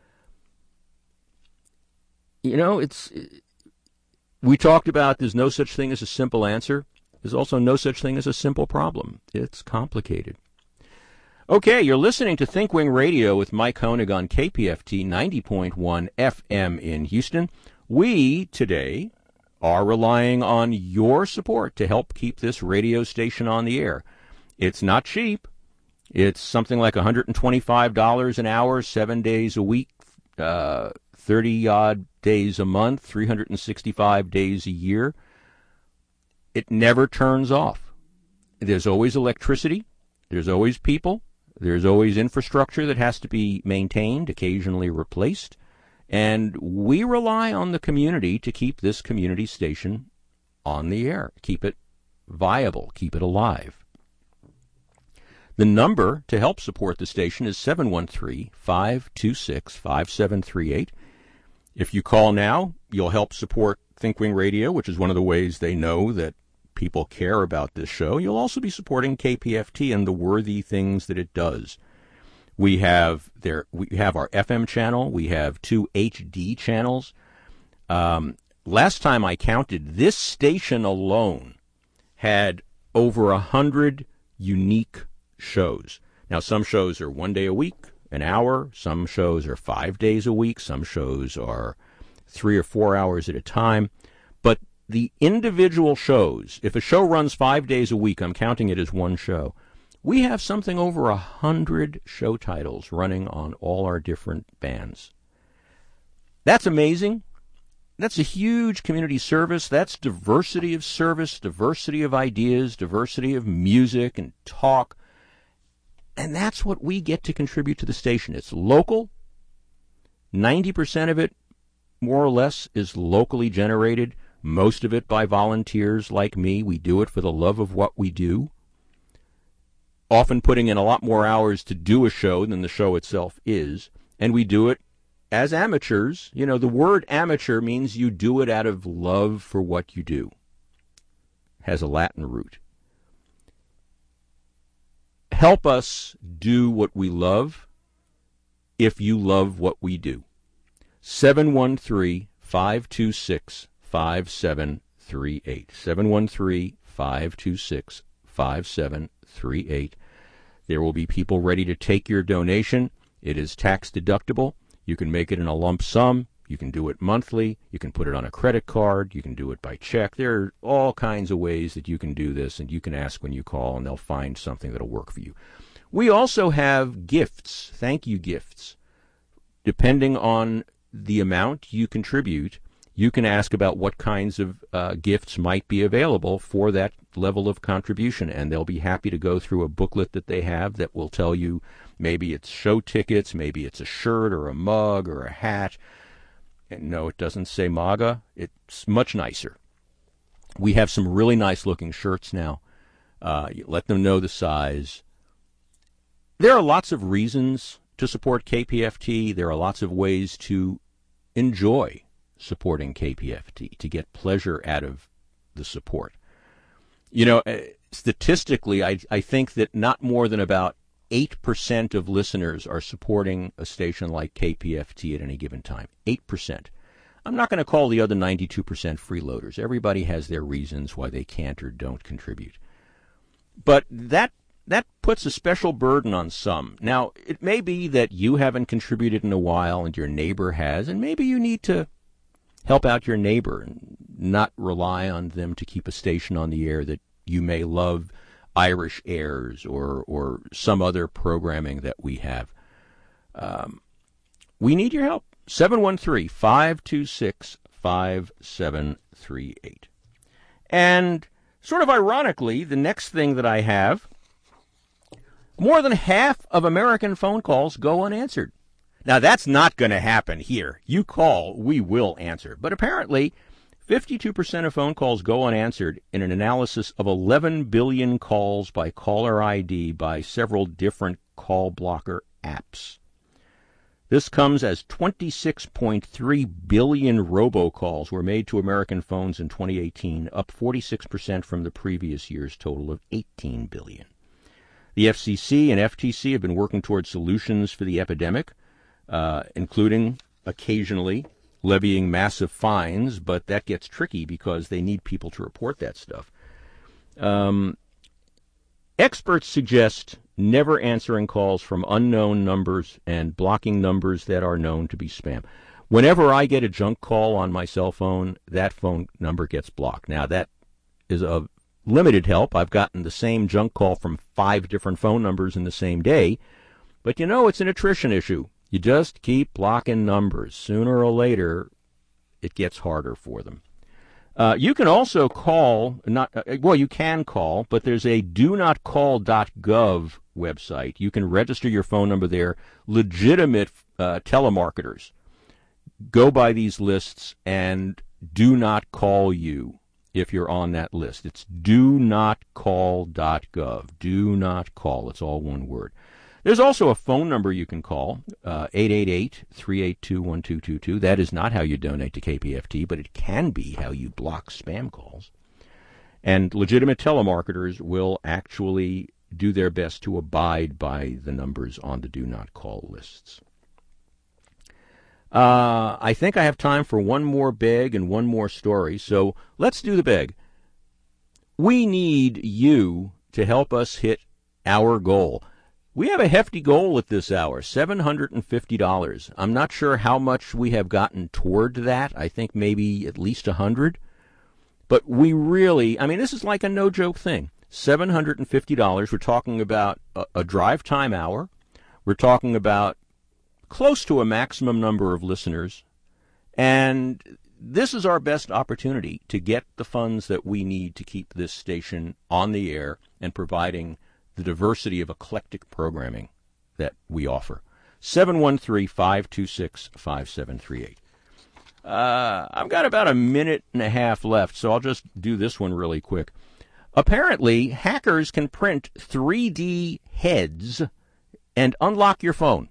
You know, it's, we talked about there's no such thing as a simple answer. There's also no such thing as a simple problem. It's complicated. Okay, you're listening to Think Wing Radio with Mike Honig on K P F T ninety point one F M in Houston. We, today, are relying on your support to help keep this radio station on the air. It's not cheap. It's something like one hundred twenty-five dollars an hour, seven days a week, uh, thirty-odd days a month, three hundred sixty-five days a year. It never turns off. There's always electricity. There's always people. There's always infrastructure that has to be maintained, occasionally replaced. And we rely on the community to keep this community station on the air, keep it viable, keep it alive. The number to help support the station is seven one three, five two six, five seven three eight. If you call now, you'll help support ThinkWing Radio, which is one of the ways they know that people care about this show. You'll also be supporting K P F T and the worthy things that it does. We have there. We have our F M channel. We have two H D channels. Um, last time I counted, this station alone had over a hundred unique shows. Now, some shows are one day a week, an hour. Some shows are five days a week. Some shows are three or four hours at a time. But the individual shows, if a show runs five days a week, I'm counting it as one show. We have something over a hundred show titles running on all our different bands. That's amazing. That's a huge community service. That's diversity of service, diversity of ideas, diversity of music and talk. And that's what we get to contribute to the station. It's local. ninety percent of it, more or less, is locally generated. Most of it by volunteers like me. We do it for the love of what we do. Often putting in a lot more hours to do a show than the show itself is. And we do it as amateurs. You know, the word amateur means you do it out of love for what you do. It has a Latin root. Help us do what we love if you love what we do. seven one three, five two six, five seven three eight. seven one three, five two six, five seven three eight. There will be people ready to take your donation. It is tax deductible. You can make it in a lump sum. You can do it monthly. You can put it on a credit card. You can do it by check. There are all kinds of ways that you can do this, and you can ask when you call, and they'll find something that'll work for you. We also have gifts, thank you gifts. Depending on the amount you contribute, you can ask about what kinds of uh, gifts might be available for that level of contribution, and they'll be happy to go through a booklet that they have that will tell you maybe it's show tickets, maybe it's a shirt or a mug or a hat. And no, it doesn't say MAGA. It's much nicer. We have some really nice-looking shirts now. Uh, you let them know the size. There are lots of reasons to support K P F T. There are lots of ways to enjoy supporting K P F T, to get pleasure out of the support. You know, statistically, I, I think that not more than about eight percent of listeners are supporting a station like K P F T at any given time. eight percent. I'm not going to call the other ninety-two percent freeloaders. Everybody has their reasons why they can't or don't contribute. But that that puts a special burden on some. Now, it may be that you haven't contributed in a while and your neighbor has, and maybe you need to help out your neighbor and not rely on them to keep a station on the air that you may love, Irish airs or or some other programming that we have. Um, we need your help. seven one three, five two six, five seven three eight. And sort of ironically, the next thing that I have, more than half of American phone calls go unanswered. Now, that's not going to happen here. You call, we will answer. But apparently, fifty-two percent of phone calls go unanswered in an analysis of eleven billion calls by caller I D by several different call blocker apps. This comes as twenty-six point three billion robocalls were made to American phones in twenty eighteen, up forty-six percent from the previous year's total of eighteen billion. The F C C and F T C have been working towards solutions for the epidemic, uh, including occasionally levying massive fines, but that gets tricky because they need people to report that stuff. Um, experts suggest never answering calls from unknown numbers and blocking numbers that are known to be spam. Whenever I get a junk call on my cell phone, that phone number gets blocked. Now, that is of limited help. I've gotten the same junk call from five different phone numbers in the same day, but you know, it's an attrition issue. You just keep blocking numbers. Sooner or later, it gets harder for them. Uh, you can also call, not uh, well, you can call, but there's a do not call dot gov website. You can register your phone number there. Legitimate uh, telemarketers go by these lists and do not call you if you're on that list. It's do not call dot gov. Do not call. It's all one word. There's also a phone number you can call, uh, eight eight eight, three eight two, one two two two. That is not how you donate to K P F T, but it can be how you block spam calls. And legitimate telemarketers will actually do their best to abide by the numbers on the do not call lists. Uh, I think I have time for one more beg and one more story, so let's do the beg. We need you to help us hit our goal. We have a hefty goal at this hour, seven hundred fifty dollars. I'm not sure how much we have gotten toward that. I think maybe at least one hundred dollars. But we really, I mean, this is like a no-joke thing. seven hundred fifty dollars. We're talking about a, a drive time hour. We're talking about close to a maximum number of listeners. And this is our best opportunity to get the funds that we need to keep this station on the air and providing the diversity of eclectic programming that we offer. seven one three, five two six, five seven three eight. Uh, I've got about a minute and a half left, so I'll just do this one really quick. Apparently, hackers can print three D heads and unlock your phone.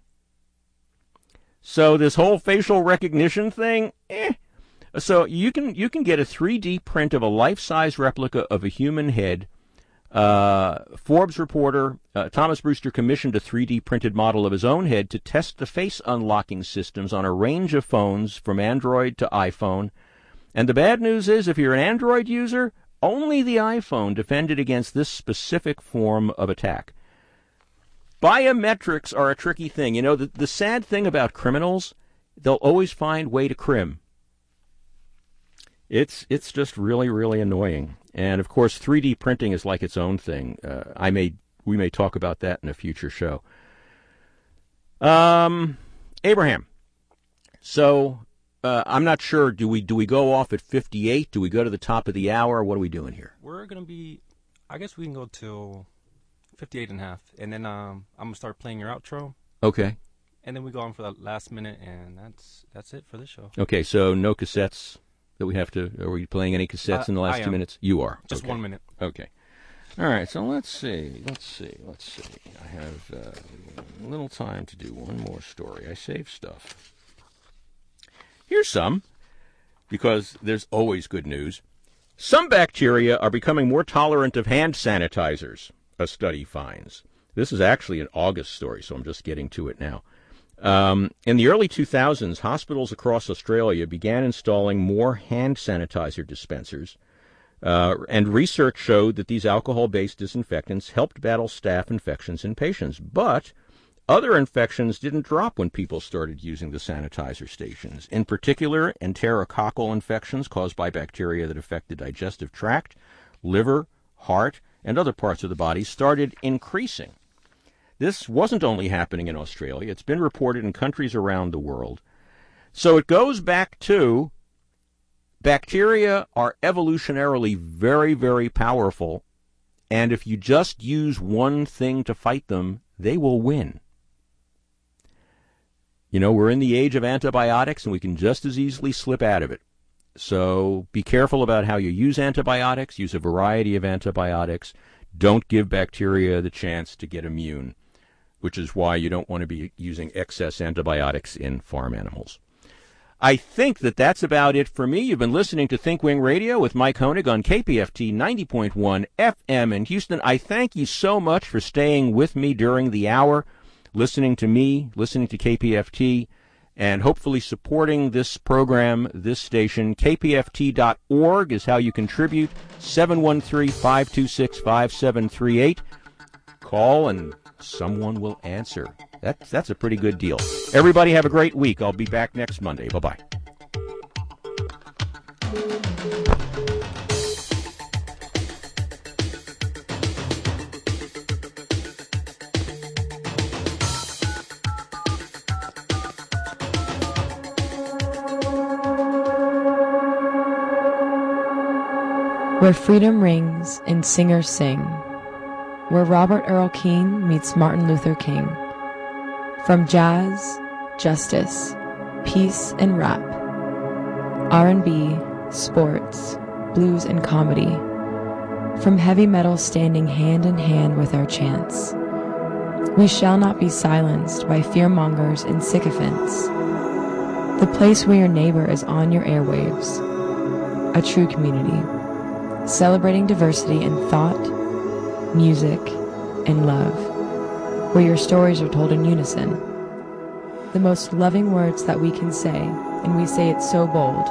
So this whole facial recognition thing, eh. So you can you can get a three D print of a life-size replica of a human head. Uh, Forbes reporter uh, Thomas Brewster commissioned a three D printed model of his own head to test the face unlocking systems on a range of phones from Android to iPhone. And the bad news is, if you're an Android user, only the iPhone defended against this specific form of attack. Biometrics are a tricky thing. You know, the, the sad thing about criminals, they'll always find way to crim. It's it's just really, really annoying. And, of course, three D printing is like its own thing. Uh, I may we may talk about that in a future show. Um, Abraham. So uh, I'm not sure. Do we do we go off at fifty-eight? Do we go to the top of the hour? What are we doing here? We're going to be, I guess we can go till fifty-eight and a half. And then um, I'm going to start playing your outro. Okay. And then we go on for the last minute, and that's that's it for this show. Okay, so no cassettes that we have to, are we playing any cassettes Uh, in the last I two am. minutes? You are. Just Okay. one minute. Okay. All right, so let's see, let's see, let's see. I have uh, a little time to do one more story. I saved stuff. Here's some, because there's always good news. Some bacteria are becoming more tolerant of hand sanitizers, a study finds. This is actually an August story, so I'm just getting to it now. Um, in the early two thousands, hospitals across Australia began installing more hand sanitizer dispensers, uh, and research showed that these alcohol-based disinfectants helped battle staph infections in patients. But other infections didn't drop when people started using the sanitizer stations. In particular, enterococcal infections caused by bacteria that affect the digestive tract, liver, heart, and other parts of the body started increasing. This wasn't only happening in Australia. It's been reported in countries around the world. So it goes back to bacteria are evolutionarily very, very powerful, and if you just use one thing to fight them, they will win. You know, we're in the age of antibiotics, and we can just as easily slip out of it. So be careful about how you use antibiotics. Use a variety of antibiotics. Don't give bacteria the chance to get immune, which is why you don't want to be using excess antibiotics in farm animals. I think that that's about it for me. You've been listening to Think Wing Radio with Mike Honig on K P F T ninety point one F M in Houston. I thank you so much for staying with me during the hour, listening to me, listening to K P F T, and hopefully supporting this program, this station. K P F T dot org is how you contribute. seven one three, five two six, five seven three eight. Call and someone will answer. That's, that's a pretty good deal. Everybody have a great week. I'll be back next Monday. Bye-bye. Where freedom rings and singers sing. Where Robert Earl Keen meets Martin Luther King. From jazz, justice, peace, and rap. R and B, sports, blues, and comedy. From heavy metal standing hand in hand with our chants. We shall not be silenced by fearmongers and sycophants. The place where your neighbor is on your airwaves. A true community, celebrating diversity in thought, music, and love, where your stories are told in unison. The most loving words that we can say, and we say it so bold,